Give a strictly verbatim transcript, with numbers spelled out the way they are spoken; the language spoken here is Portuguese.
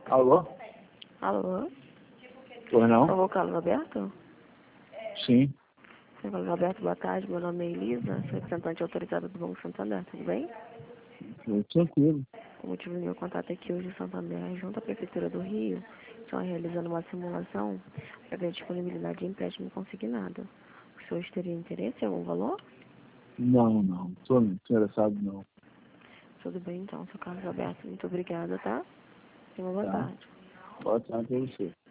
Alô? Alô? Pois não? Alô, Carlos Alberto? Sim. Oi, Carlos Alberto, boa tarde. Meu nome é Elisa, sou representante autorizada do Banco Santander, tudo bem? Tudo tranquilo. O motivo do meu contato é que hoje o Santander, junto à Prefeitura do Rio, estão realizando uma simulação para ver a disponibilidade de empréstimo consignado. Os senhores teriam interesse em algum valor? Não, não. Estou interessado não. Tudo bem, então, seu Carlos Alberto. Muito obrigada, tá? Tenha uma boa Tá? tarde. Boa tarde pra você.